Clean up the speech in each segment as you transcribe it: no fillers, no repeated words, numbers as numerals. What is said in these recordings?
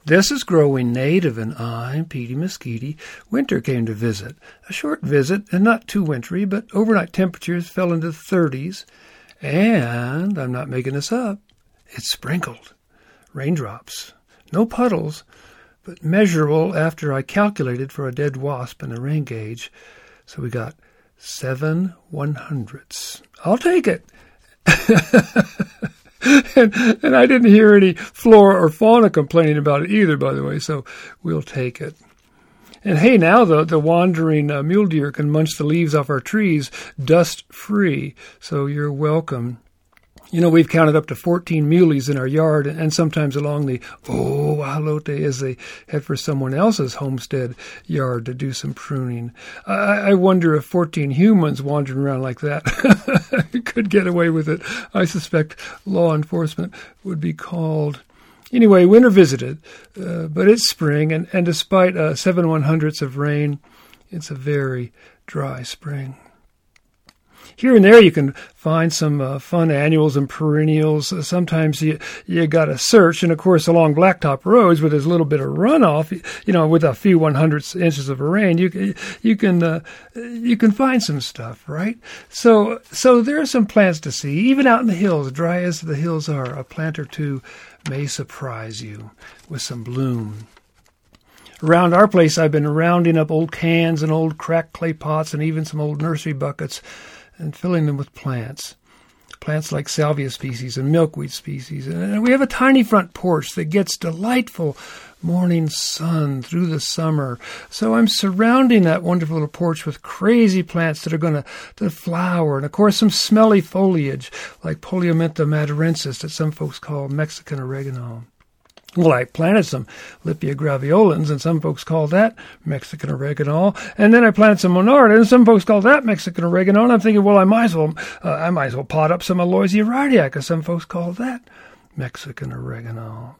This is Growing Native, and I'm Petey Mesquite. Winter came to visit. A short visit, and not too wintry, but overnight temperatures fell into the 30s. And, I'm not making this up, it sprinkled. Raindrops. No puddles, but measurable after I calculated for a dead wasp in the rain gauge. So we got 7 100ths. I'll take it. And I didn't hear any flora or fauna complaining about it either, by the way, so we'll take it. And hey, now the wandering mule deer can munch the leaves off our trees dust-free, so you're welcome. You know, we've counted up to 14 muleys in our yard, and sometimes along the Wahalote as they head for someone else's homestead yard to do some pruning. I wonder if 14 humans wandering around like that could get away with it. I suspect law enforcement would be called. Anyway, winter visited, but it's spring, and despite 7 100ths of rain, it's a very dry spring. Here and there you can find some fun annuals and perennials. Sometimes you got to search, and of course along blacktop roads where there's a little bit of runoff, you know, with a few 100 inches of rain, you can find some stuff, right? So there are some plants to see, even out in the hills. Dry as the hills are, a plant or two may surprise you with some bloom. Around our place, I've been rounding up old cans and old cracked clay pots and even some old nursery buckets, and filling them with plants like salvia species and milkweed species. And we have a tiny front porch that gets delightful morning sun through the summer. So I'm surrounding that wonderful little porch with crazy plants that are going to flower. And, of course, some smelly foliage like Poliomytha madarensis that some folks call Mexican oregano. Well, I planted some Lipia graveolens, and some folks call that Mexican oregano. And then I planted some Monarda, and some folks call that Mexican oregano. And I'm thinking, well, I might as well pot up some Aloysia radiaca, because some folks call that Mexican oregano.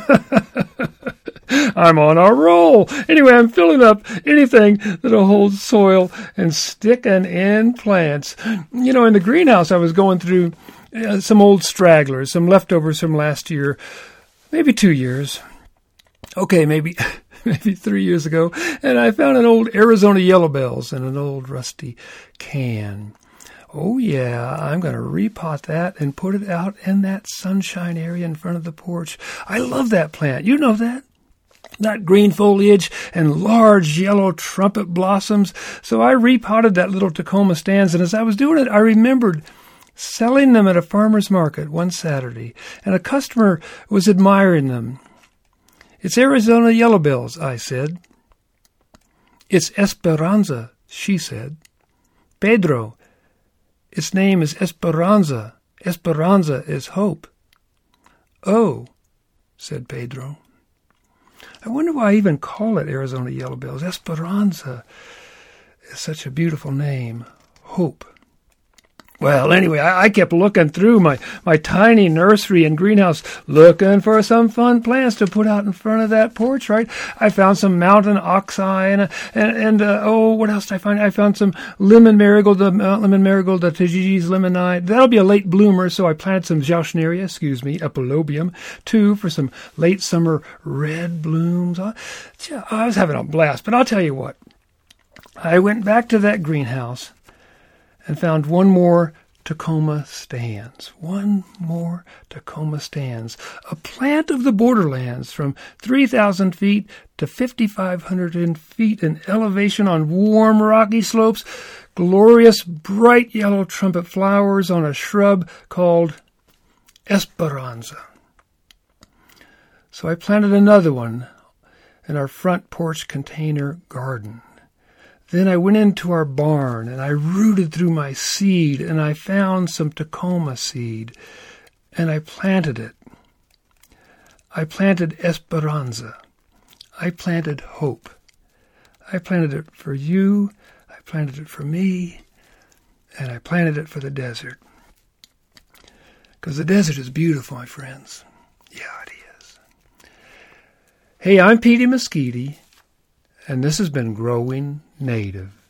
I'm on a roll. Anyway, I'm filling up anything that'll hold soil and sticking in plants. You know, in the greenhouse, I was going through some old stragglers, some leftovers from last year. Maybe 2 years. Okay, maybe 3 years ago. And I found an old Arizona yellow bells in an old rusty can. Oh, yeah, I'm going to repot that and put it out in that sunshine area in front of the porch. I love that plant. You know that. That green foliage and large yellow trumpet blossoms. So I repotted that little Tacoma stands, and as I was doing it, I remembered selling them at a farmer's market one Saturday, and a customer was admiring them. "It's Arizona yellow bells," I said. "It's Esperanza," she said. "Pedro, its name is Esperanza. Esperanza is hope." "Oh," said Pedro. "I wonder why I even call it Arizona yellow bells. Esperanza is such a beautiful name. Hope." Well, anyway, I kept looking through my tiny nursery and greenhouse, looking for some fun plants to put out in front of that porch, right? I found some mountain oxeye and what else did I find? I found some lemon marigold, the Tajiji's lemonide. That'll be a late bloomer, so I planted some Jauschneria, Epilobium, too, for some late summer red blooms. I was having a blast, but I'll tell you what. I went back to that greenhouse and found one more Tacoma stands. One more Tacoma stands. A plant of the borderlands from 3,000 feet to 5,500 feet in elevation on warm rocky slopes. Glorious bright yellow trumpet flowers on a shrub called Esperanza. So I planted another one in our front porch container garden. Then I went into our barn, and I rooted through my seed, and I found some Tacoma seed, and I planted it. I planted Esperanza. I planted hope. I planted it for you, I planted it for me, and I planted it for the desert. Because the desert is beautiful, my friends. Yeah, it is. Hey, I'm Petey Mesquite, and this has been Growing Native.